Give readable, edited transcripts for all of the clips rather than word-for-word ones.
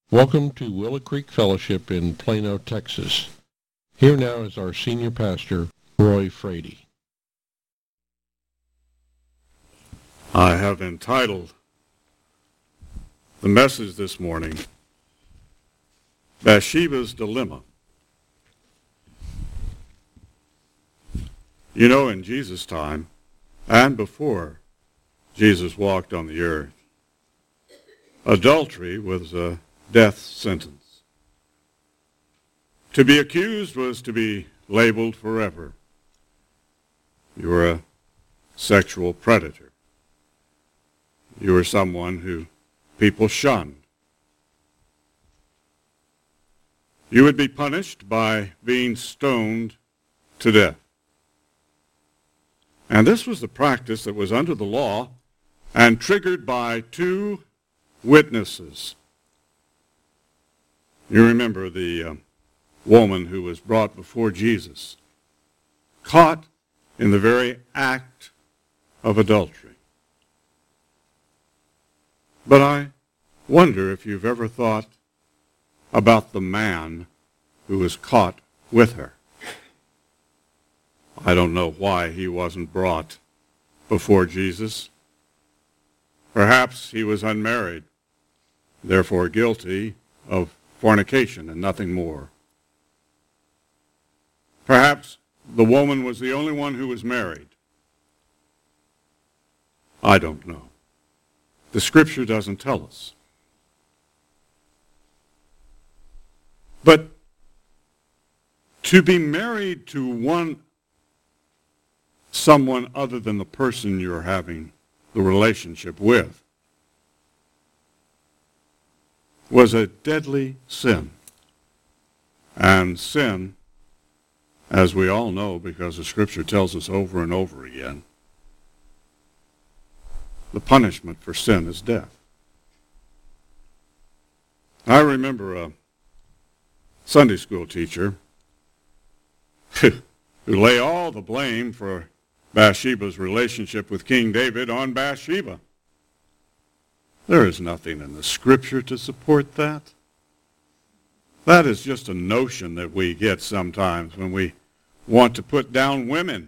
Welcome to Willow Creek Fellowship in Plano, Texas. Here now is our senior pastor, Roy Frady. I have entitled the message this morning, Bathsheba's Dilemma. You know, in Jesus' time, and before Jesus walked on the earth, adultery was a death sentence. To be accused was to be labeled forever. You were a sexual predator. You were someone who people shunned. You would be punished by being stoned to death. And this was the practice that was under the law and triggered by two witnesses. You remember the woman who was brought before Jesus, caught in the very act of adultery. But I wonder if you've ever thought about the man who was caught with her. I don't know why he wasn't brought before Jesus. Perhaps he was unmarried, therefore guilty of fornication and nothing more. Perhaps the woman was the only one who was married. I don't know. The Scripture doesn't tell us. But to be married to someone other than the person you're having the relationship with was a deadly sin. And sin, as we all know because the Scripture tells us over and over again, the punishment for sin is death. I remember a Sunday school teacher who lay all the blame for Bathsheba's relationship with King David on Bathsheba. There is nothing in the Scripture to support that. That is just a notion that we get sometimes when we want to put down women.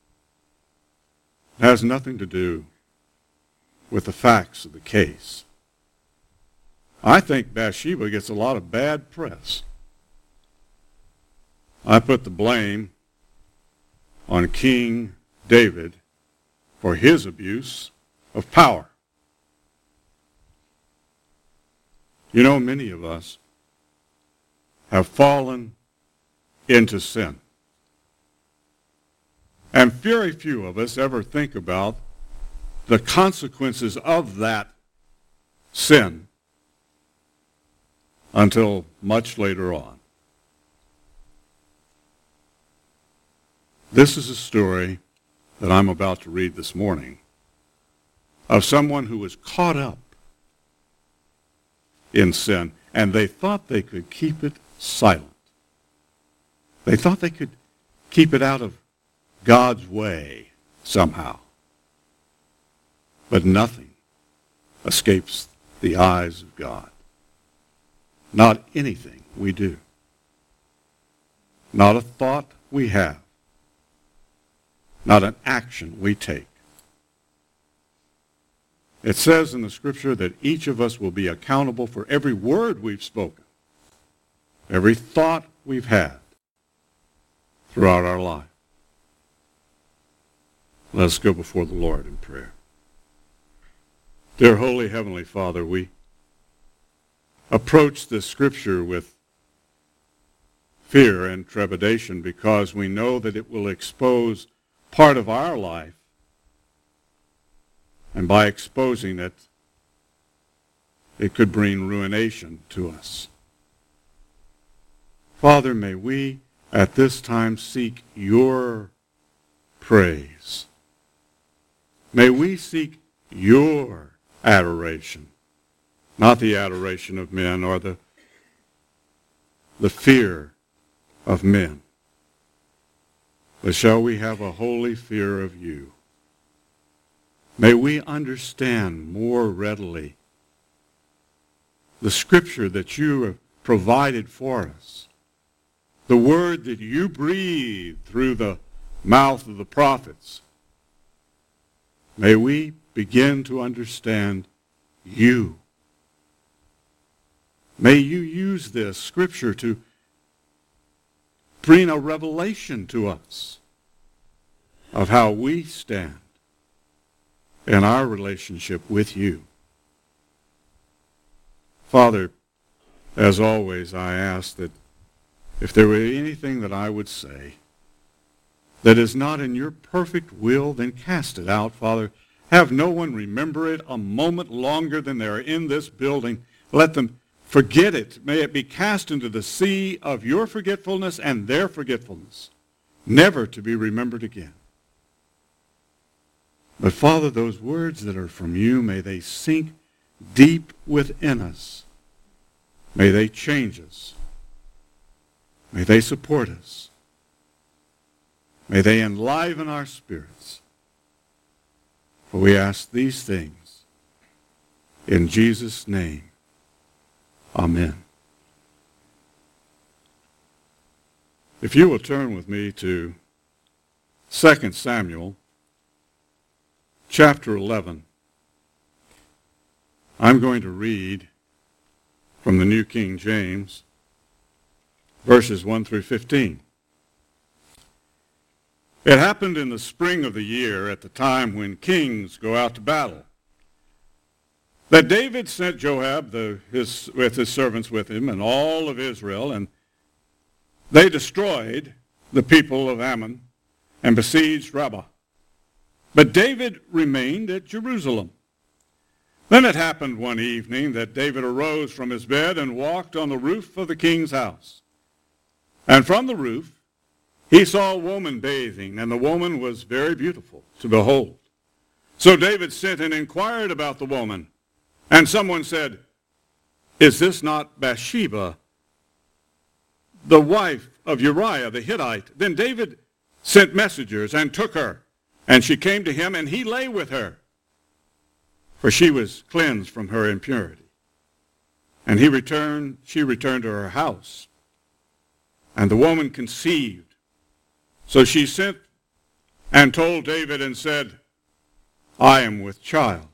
It has nothing to do with the facts of the case. I think Bathsheba gets a lot of bad press. I put the blame on King David for his abuse of power. You know, many of us have fallen into sin. And very few of us ever think about the consequences of that sin until much later on. This is a story that I'm about to read this morning of someone who was caught up in sin, and they thought they could keep it silent. They thought they could keep it out of God's way somehow. But nothing escapes the eyes of God. Not anything we do. Not a thought we have. Not an action we take. It says in the Scripture that each of us will be accountable for every word we've spoken, every thought we've had throughout our life. Let's go before the Lord in prayer. Dear Holy Heavenly Father, we approach this Scripture with fear and trepidation because we know that it will expose part of our life. And by exposing it, it could bring ruination to us. Father, may we at this time seek your praise. May we seek your adoration, not the adoration of men or the fear of men. But shall we have a holy fear of you? May we understand more readily the scripture that you have provided for us, the word that you breathed through the mouth of the prophets, may we begin to understand you. May you use this scripture to bring a revelation to us of how we stand in our relationship with you. Father, as always, I ask that if there were anything that I would say that is not in your perfect will, then cast it out, Father. Have no one remember it a moment longer than they are in this building. Let them forget it. May it be cast into the sea of your forgetfulness and their forgetfulness, never to be remembered again. But Father, those words that are from you, may they sink deep within us. May they change us. May they support us. May they enliven our spirits. For we ask these things in Jesus' name. Amen. If you will turn with me to 2 Samuel chapter 11, I'm going to read from the New King James, verses 1 through 15. It happened in the spring of the year, at the time when kings go out to battle, that David sent Joab with his servants with him and all of Israel, and they destroyed the people of Ammon and besieged Rabbah. But David remained at Jerusalem. Then it happened one evening that David arose from his bed and walked on the roof of the king's house. And from the roof he saw a woman bathing, and the woman was very beautiful to behold. So David sent and inquired about the woman. And someone said, "Is this not Bathsheba, the wife of Uriah the Hittite?" Then David sent messengers and took her, and she came to him, and he lay with her, for she was cleansed from her impurity. And she returned to her house, and the woman conceived. So she sent and told David and said, "I am with child."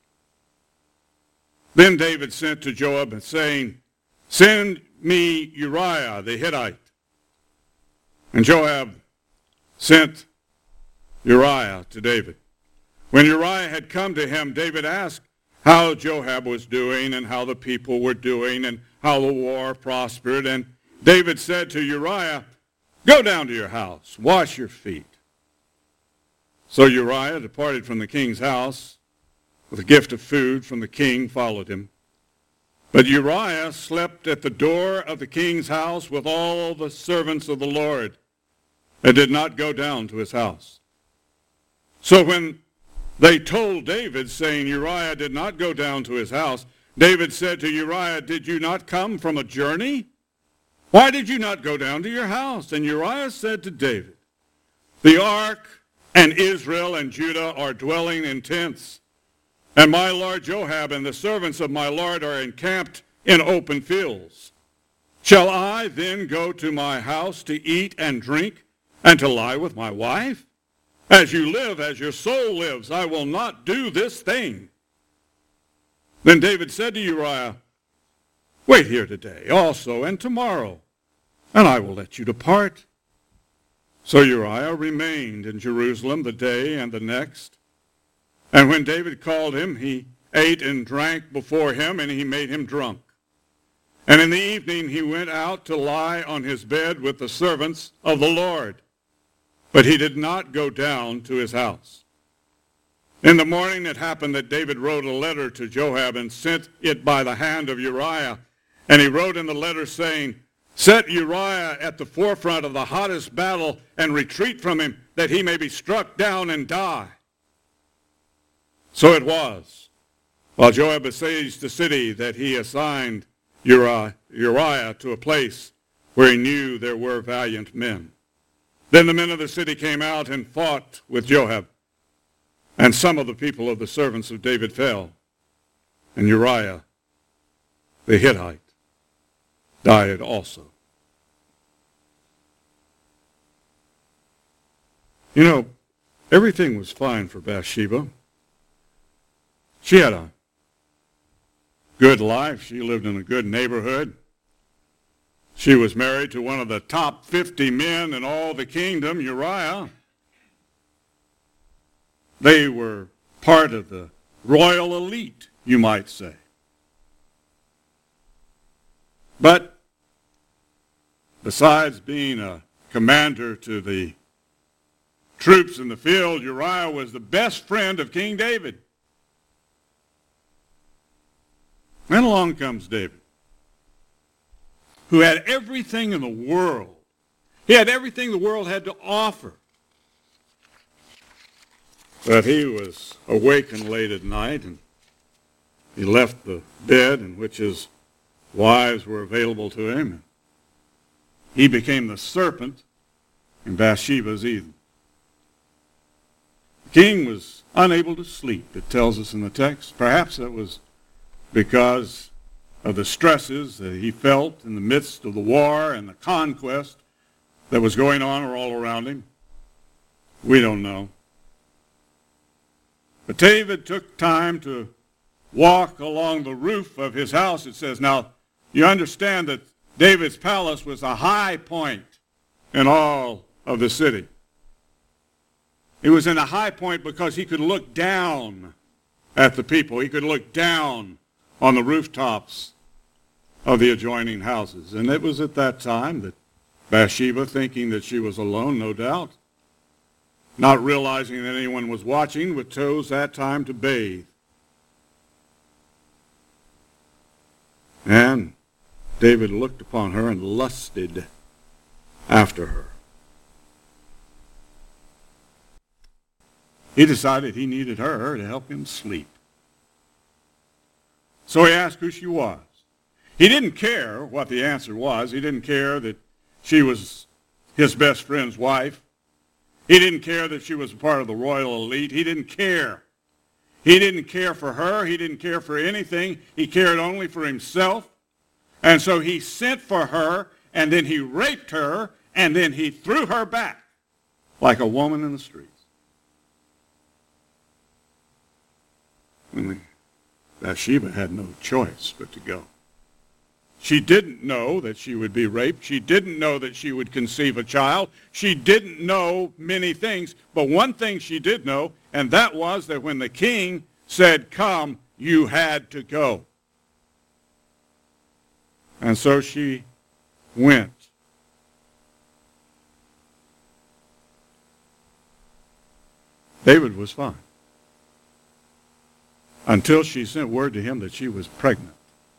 Then David sent to Joab, saying, "Send me Uriah the Hittite." And Joab sent Uriah to David. When Uriah had come to him, David asked how Joab was doing and how the people were doing and how the war prospered. And David said to Uriah, "Go down to your house, wash your feet." So Uriah departed from the king's house, with a gift of food from the king followed him. But Uriah slept at the door of the king's house with all the servants of the Lord, and did not go down to his house. So when they told David, saying Uriah did not go down to his house, David said to Uriah, "Did you not come from a journey? Why did you not go down to your house?" And Uriah said to David, "The ark and Israel and Judah are dwelling in tents, and my lord Joab and the servants of my lord are encamped in open fields. Shall I then go to my house to eat and drink and to lie with my wife? As you live, as your soul lives, I will not do this thing." Then David said to Uriah, "Wait here today also and tomorrow, and I will let you depart." So Uriah remained in Jerusalem the day and the next. And when David called him, he ate and drank before him, and he made him drunk. And in the evening he went out to lie on his bed with the servants of the Lord. But he did not go down to his house. In the morning it happened that David wrote a letter to Joab and sent it by the hand of Uriah. And he wrote in the letter saying, "Set Uriah at the forefront of the hottest battle and retreat from him, that he may be struck down and die." So it was, while Joab besieged the city, that he assigned Uriah to a place where he knew there were valiant men. Then the men of the city came out and fought with Joab, and some of the people of the servants of David fell, and Uriah the Hittite, died also. You know, everything was fine for Bathsheba. She had a good life. She lived in a good neighborhood. She was married to one of the top 50 men in all the kingdom, Uriah. They were part of the royal elite, you might say. But besides being a commander to the troops in the field, Uriah was the best friend of King David. Then along comes David, who had everything in the world. He had everything the world had to offer. But he was awakened late at night, and he left the bed in which his wives were available to him. He became the serpent in Bathsheba's Eden. The king was unable to sleep, it tells us in the text. Perhaps that was because of the stresses that he felt in the midst of the war and the conquest that was going on all around him. We don't know. But David took time to walk along the roof of his house, it says. Now, you understand that David's palace was a high point in all of the city. It was in a high point because he could look down at the people. He could look down on the rooftops of the adjoining houses. And it was at that time that Bathsheba, thinking that she was alone, no doubt, not realizing that anyone was watching, would chose that time to bathe. And David looked upon her and lusted after her. He decided he needed her to help him sleep. So he asked who she was. He didn't care what the answer was. He didn't care that she was his best friend's wife. He didn't care that she was a part of the royal elite. He didn't care. He didn't care for her. He didn't care for anything. He cared only for himself. And so he sent for her, and then he raped her, and then he threw her back like a woman in the streets. Bathsheba had no choice but to go. She didn't know that she would be raped. She didn't know that she would conceive a child. She didn't know many things. But one thing she did know, and that was that when the king said, "Come," you had to go. And so she went. David was fine until she sent word to him that she was pregnant.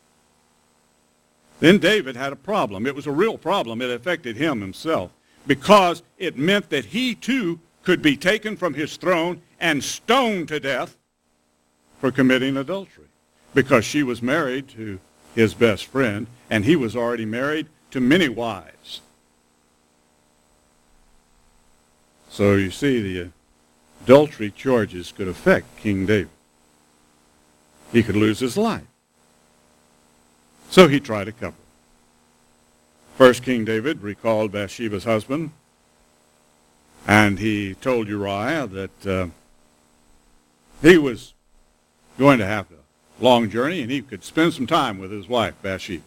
Then David had a problem. It was a real problem. It affected him himself because it meant that he too could be taken from his throne and stoned to death for committing adultery because she was married to his best friend and he was already married to many wives. So you see, the adultery charges could affect King David. He could lose his life. So he tried to cover it. First, King David recalled Bathsheba's husband, and he told Uriah that he was going to have a long journey and he could spend some time with his wife, Bathsheba.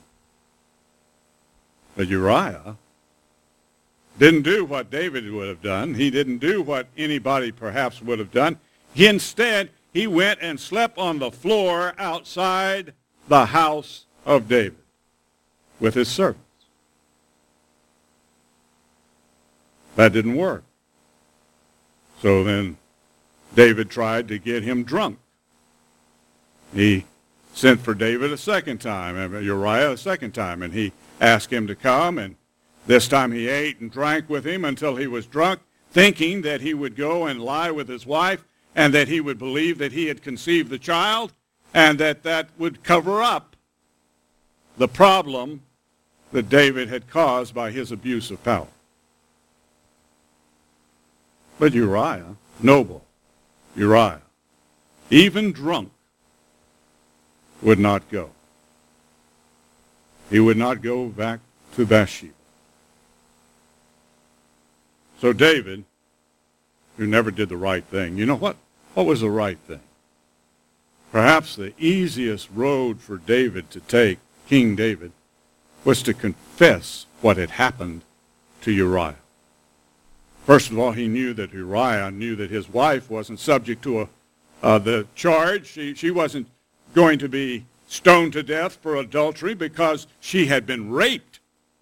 But Uriah didn't do what David would have done. He didn't do what anybody perhaps would have done. Instead, he went and slept on the floor outside the house of David with his servants. That didn't work. So then David tried to get him drunk. He sent for David a second time, Uriah a second time, and he asked him to come, and this time he ate and drank with him until he was drunk, thinking that he would go and lie with his wife and that he would believe that he had conceived the child and that that would cover up the problem that David had caused by his abuse of power. But Uriah, noble Uriah, even drunk, would not go. He would not go back to Bathsheba. So David, who never did the right thing, you know what? What was the right thing? Perhaps the easiest road for David to take, King David, was to confess what had happened to Uriah. First of all, he knew that Uriah knew that his wife wasn't subject to the charge. She wasn't going to be stoned to death for adultery because she had been raped.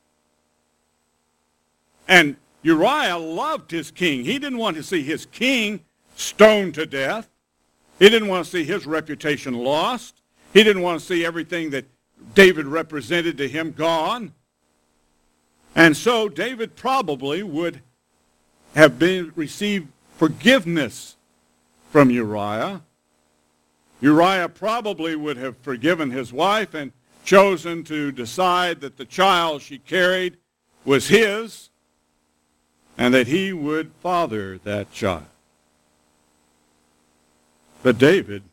And Uriah loved his king. He didn't want to see his king stoned to death. He didn't want to see his reputation lost. He didn't want to see everything that David represented to him gone. And so David probably would have received forgiveness from Uriah. Uriah probably would have forgiven his wife and chosen to decide that the child she carried was his and that he would father that child. But David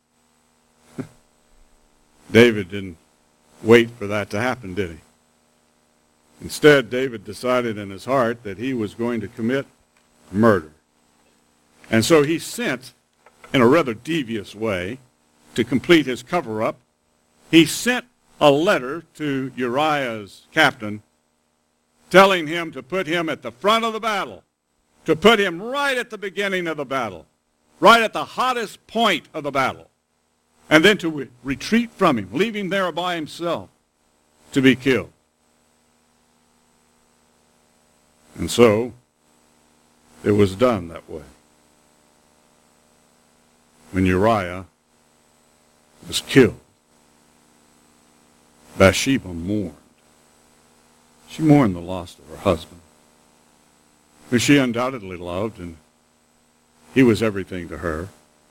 didn't wait for that to happen, did he? Instead, David decided in his heart that he was going to commit murder. And so he sent, in a rather devious way, to complete his cover-up, he sent a letter to Uriah's captain telling him to put him at the front of the battle, to put him right at the beginning of the battle, right at the hottest point of the battle, and then to retreat from him, leave him there by himself to be killed. And so it was done that way. When Uriah was killed, Bathsheba mourned. She mourned the loss of her husband, who she undoubtedly loved, and he was everything to her.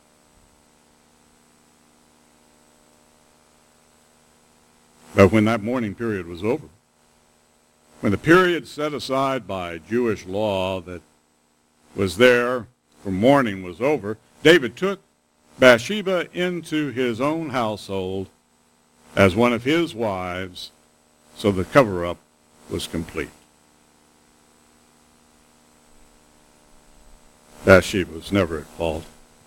But when that mourning period was over, when the period set aside by Jewish law that was there for mourning was over, David took Bathsheba into his own household as one of his wives, so the cover-up was complete. Bathsheba was never at fault.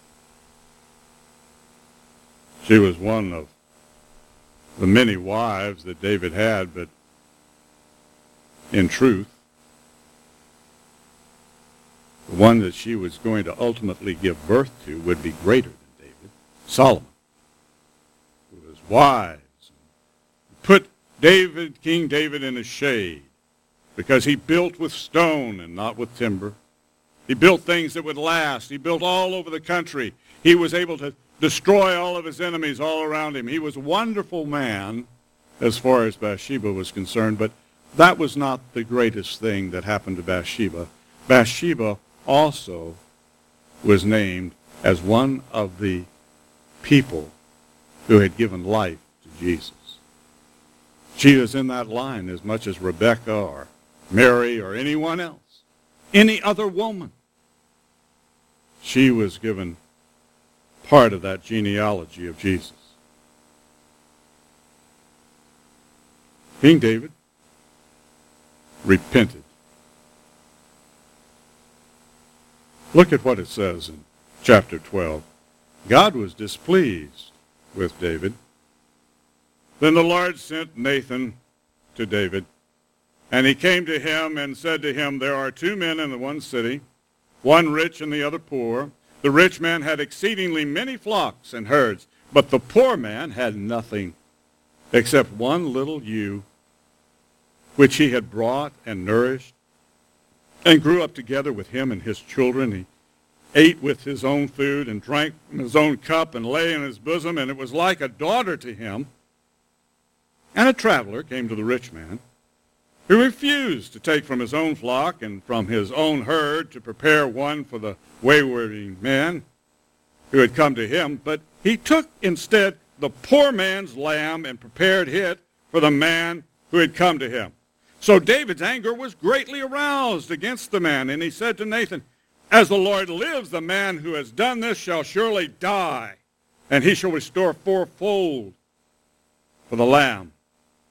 She was one of the many wives that David had, but in truth, the one that she was going to ultimately give birth to would be greater than David, Solomon, who was wise, put King David in a shade because he built with stone and not with timber. He built things that would last. He built all over the country. He was able to destroy all of his enemies all around him. He was a wonderful man as far as Bathsheba was concerned, but that was not the greatest thing that happened to Bathsheba. Bathsheba also was named as one of the people who had given life to Jesus. She was in that line as much as Rebecca or Mary or anyone else, any other woman. She was given part of that genealogy of Jesus. King David repented. Look at what it says in chapter 12. God was displeased with David. Then the Lord sent Nathan to David, and he came to him and said to him, there are two men in the one city, one rich and the other poor. The rich man had exceedingly many flocks and herds, but the poor man had nothing except one little ewe, which he had brought and nourished, and grew up together with him and his children. He ate with his own food and drank from his own cup and lay in his bosom, and it was like a daughter to him. And a traveler came to the rich man, who refused to take from his own flock and from his own herd to prepare one for the waywarding man who had come to him, but he took instead the poor man's lamb and prepared it for the man who had come to him. So David's anger was greatly aroused against the man, and he said to Nathan, as the Lord lives, the man who has done this shall surely die, and he shall restore fourfold for the lamb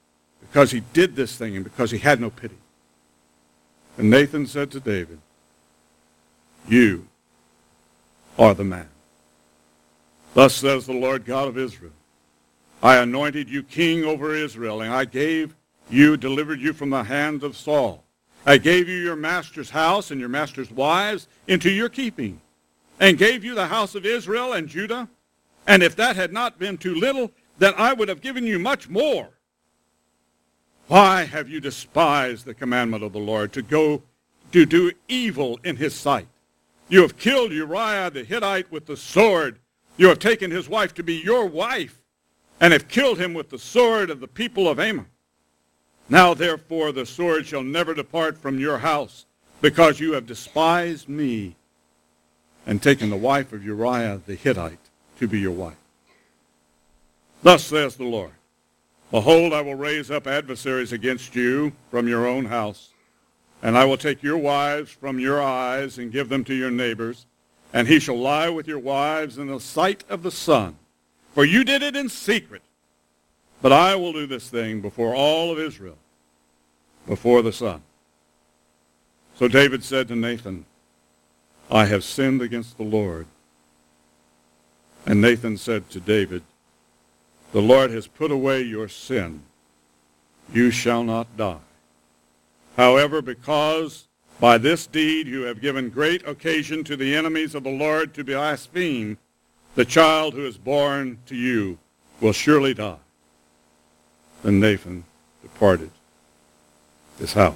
because he did this thing and because he had no pity. And Nathan said to David, you are the man. Thus says the Lord God of Israel, I anointed you king over Israel, and I delivered you from the hand of Saul. I gave you your master's house and your master's wives into your keeping, and gave you the house of Israel and Judah. And if that had not been too little, then I would have given you much more. Why have you despised the commandment of the Lord to go to do evil in his sight? You have killed Uriah the Hittite with the sword. You have taken his wife to be your wife, and have killed him with the sword of the people of Ammon. Now therefore the sword shall never depart from your house, because you have despised me, and taken the wife of Uriah the Hittite to be your wife. Thus says the Lord, behold, I will raise up adversaries against you from your own house, and I will take your wives from your eyes and give them to your neighbors, and he shall lie with your wives in the sight of the sun. For you did it in secret, but I will do this thing before all of Israel, before the sun. So David said to Nathan, I have sinned against the Lord. And Nathan said to David, the Lord has put away your sin. You shall not die. However, because by this deed you have given great occasion to the enemies of the Lord to blaspheme, the child who is born to you will surely die. Then Nathan departed his house.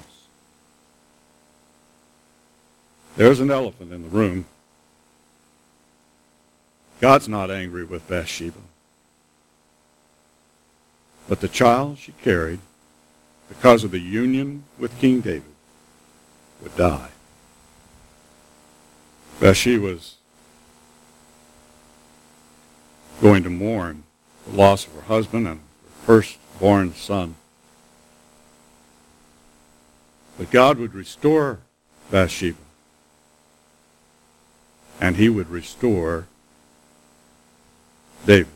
There's an elephant in the room. God's not angry with Bathsheba. But the child she carried, because of the union with King David, would die. Bathsheba was going to mourn the loss of her husband and her firstborn son. But God would restore Bathsheba, and he would restore David.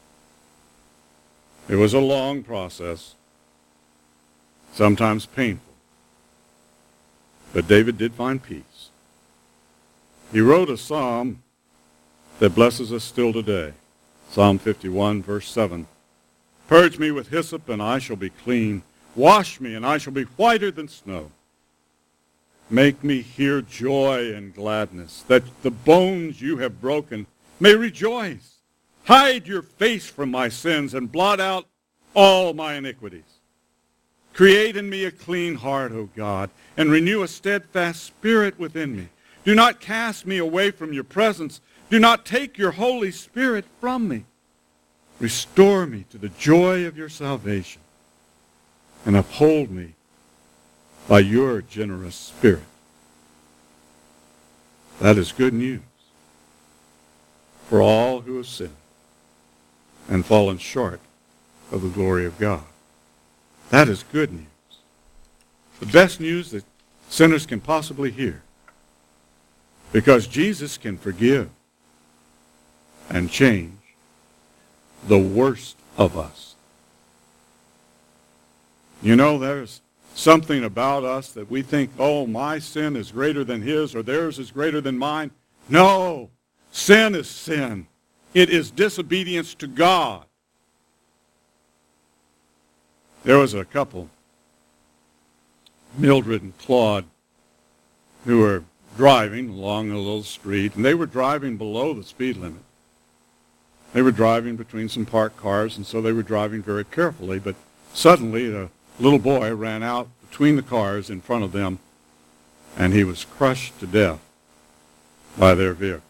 It was a long process, sometimes painful, but David did find peace. He wrote a psalm that blesses us still today. Psalm 51, verse 7. Purge me with hyssop, and I shall be clean. Wash me, and I shall be whiter than snow. Make me hear joy and gladness, that the bones you have broken may rejoice. Hide your face from my sins, and blot out all my iniquities. Create in me a clean heart, O God, and renew a steadfast spirit within me. Do not cast me away from your presence. Do not take your Holy Spirit from me. Restore me to the joy of your salvation, and uphold me by your generous spirit. That is good news for all who have sinned and fallen short of the glory of God. That is good news. The best news that sinners can possibly hear. Because Jesus can forgive and change the worst of us. You know, there's something about us that we think, oh, my sin is greater than his, or theirs is greater than mine. No, sin is sin. It is disobedience to God. There was a couple, Mildred and Claude, who were driving along a little street, and they were driving below the speed limit. They were driving between some parked cars, and so they were driving very carefully, but suddenly a little boy ran out between the cars in front of them, and he was crushed to death by their vehicle.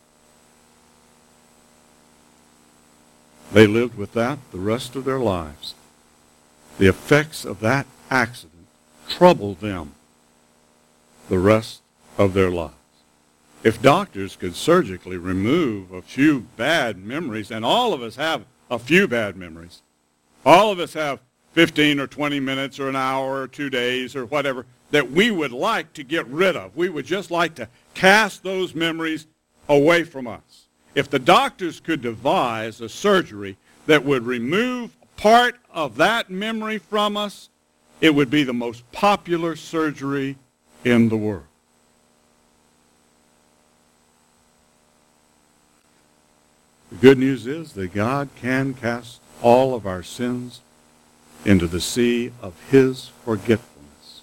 They lived with that the rest of their lives. The effects of that accident troubled them the rest of their lives. If doctors could surgically remove a few bad memories, and all of us have a few bad memories, all of us have 15 or 20 minutes or an hour or 2 days or whatever that we would like to get rid of. We would just like to cast those memories away from us. If the doctors could devise a surgery that would remove part of that memory from us, it would be the most popular surgery in the world. The good news is that God can cast all of our sins into the sea of his forgetfulness.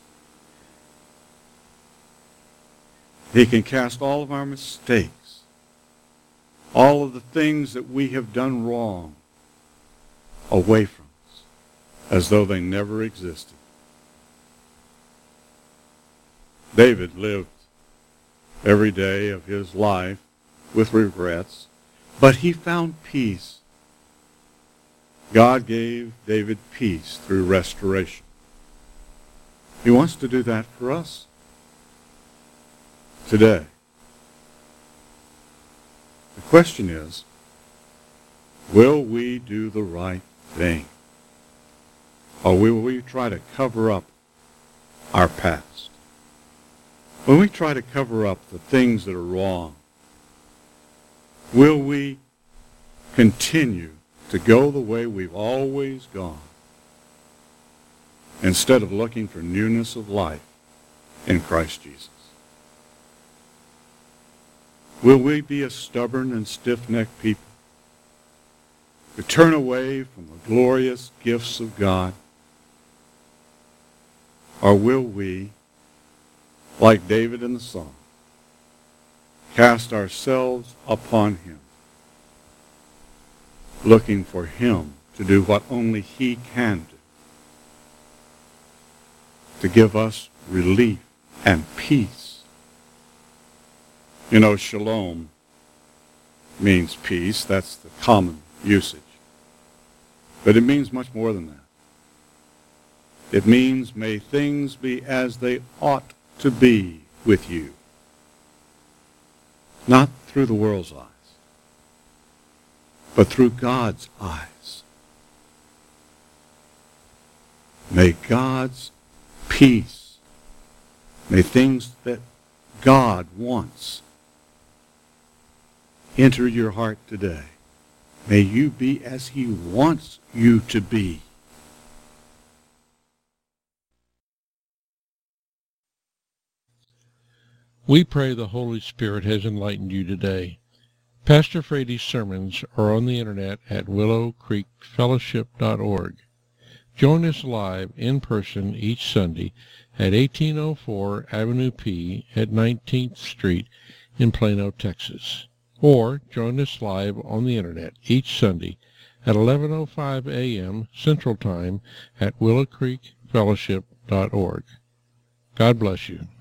He can cast all of our mistakes, all of the things that we have done wrong, away from us, as though they never existed. David lived every day of his life with regrets, but he found peace. God gave David peace through restoration. He wants to do that for us today. The question is, will we do the right thing? Or will we try to cover up our past? When we try to cover up the things that are wrong, will we continue to go the way we've always gone instead of looking for newness of life in Christ Jesus? Will we be a stubborn and stiff-necked people who turn away from the glorious gifts of God? Or will we, like David in the psalm, cast ourselves upon him, looking for him to do what only he can do, to give us relief and peace? You know, shalom means peace. That's the common usage. But it means much more than that. It means, may things be as they ought to be with you. Not through the world's eyes, but through God's eyes. May God's peace, may things that God wants enter your heart today. May you be as he wants you to be. We pray the Holy Spirit has enlightened you today. Pastor Frady's sermons are on the internet at willowcreekfellowship.org. Join us live in person each Sunday at 1804 Avenue P at 19th Street in Plano, Texas. Or join us live on the internet each Sunday at 11:05 a.m. Central Time at willowcreekfellowship.org. God bless you.